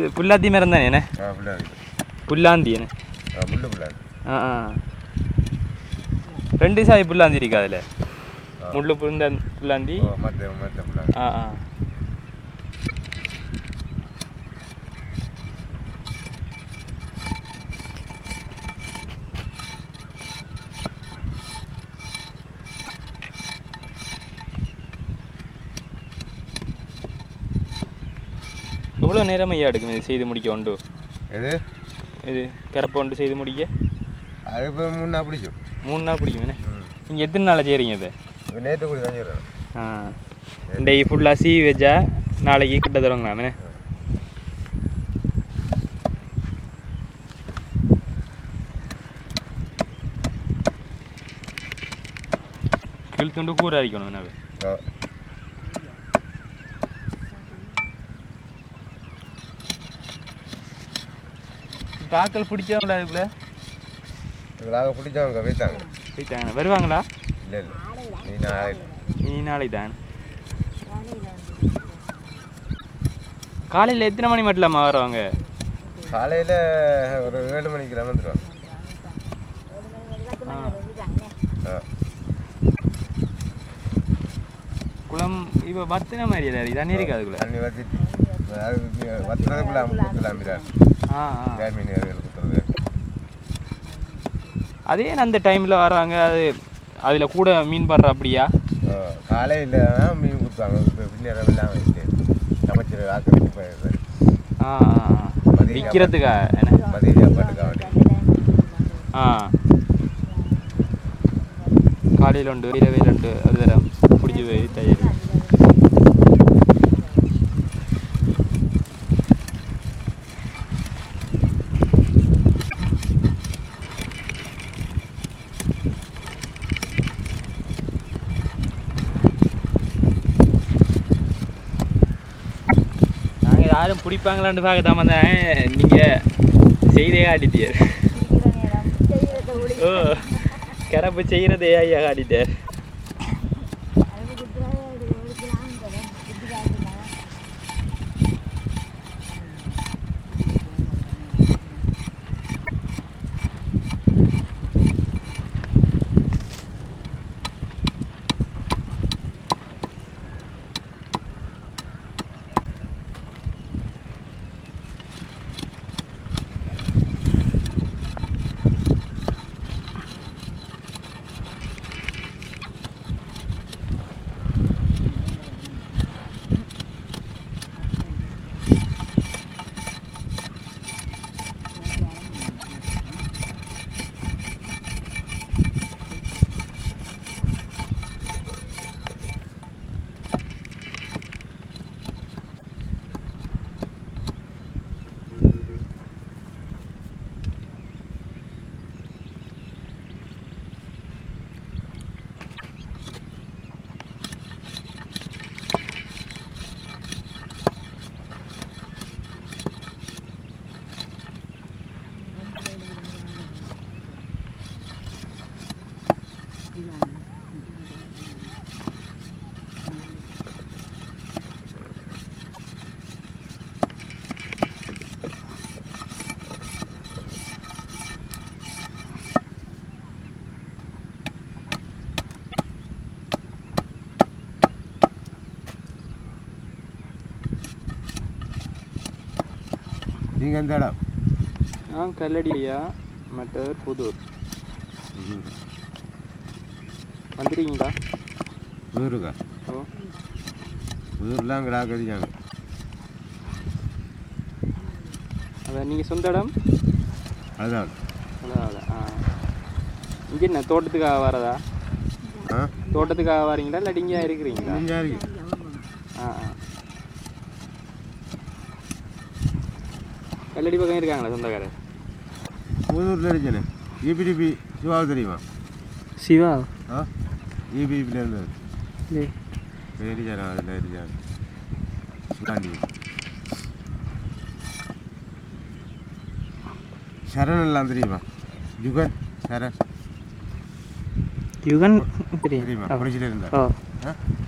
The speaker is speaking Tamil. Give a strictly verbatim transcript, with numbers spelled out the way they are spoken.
இது புல்லாந்தி மரம் தானே என்ன? புல்லாந்தி என்ன? ஆ ஆ ரெண்டு சாய் புல்லாந்தி இருக்கா அதில்? முள்ளு புந்த புல்லாந்தி. ஆ ஆ எவ்வளோ நேரம் ஐயா எடுக்கும் இது செய்து முடிக்க உண்டு? எது இது கரப்பை ஒன்று செய்து முடிக்க? அது இப்போ மூணு நாள் பிடிக்கும். மூணு நாள் பிடிக்கும் என்ன? நீங்கள் எத்தனை நாள் செய்கிறீங்க இது? நேற்று கூட தான் செய்கிறேன். ஆ இன்றைக்கு ஃபுல்லாக சீ வச்சா நாளைக்கு கிட்ட தருவாங்களாமே. கிழித்துண்டு கூற அரிக்கணும் என்ன? தாக்கல் பிடிச்சவங்களா அதுக்குள்ள? இதுக்காக பிடிச்சவங்க போயிட்டாங்க. போயிட்டாங்க வருவாங்களா? இல்லை இல்லை நீ நாளைக்கு நீ நாளைக்கு தான். காலையில் எத்தனை மணி மட்டும் இல்லாமல் வருவாங்க? காலையில் ஒரு ஏழு மணிக்கு வந்துடுவாங்க. குளம் இப்போ வத்தின மாதிரி ஏதாவது தண்ணி இருக்கு அதுக்குள்ள? தண்ணி வத்திட்டு அது வத்துறதுக்குள்ள குத்தலாம். ஆ ஆ மீன் குத்துறது. அதே அந்த டைமில் வராங்க. அது அதில் கூட மீன் படுற அப்படியா? காலையில் மீன் குத்துவாங்க. இப்போ பின்னேரம் எல்லாம் வச்சு சமைச்சிரு ஆக்கிட்டு போயிடுறது. ஆ விற்கிறதுக்கா என்ன? மதிய சாப்பாட்டுக்கா வேண்டி. ஆ காலையில் உண்டு இரவையில் உண்டு ஒரு தரம் பிடிச்சி போய் தயாரி. நாங்கள் யாரும் பிடிப்பாங்களான்னு பார்க்க தான் வந்தேன். நீங்கள் செய்தே காட்டிட்டியார். ஓ கரப்பு செய்கிறதே ஐயா காட்டிட்டார். நீங்கள் எந்த இடம்? ஆ கல்லடியா மற்ற புதூர். வந்துருக்கீங்களா? புதூருக்கா? ஓ புதூர்லாம் கிடாக்கடிக்காங்க. அதான் நீங்கள் சொந்த இடம்? அதுதான் அதான். ஆ இங்கே என்ன தோட்டத்துக்காக வரதா? ஆ தோட்டத்துக்காக வரீங்களா இல்லாட்டி இங்கே இருக்கிறீங்களா? இங்கே இருக்கு. ஆ ஆ கல்லடி பக்கம் இருக்காங்களா சொந்தக்காரர்? புதூரில் இருக்கேன். ஈபிடிபி சிவாவை தெரியுமா? சிவா? ஆ ஈபிடிபியில் இருந்தது. எரிச்சாரம் அதில் எரிச்சாரம் சுகாண்டி சரண் எல்லாம் தெரியுமா? யுகன் சரண் யுகன் தெரியுமா? குடிச்சிட்டு இருந்தா. ஆ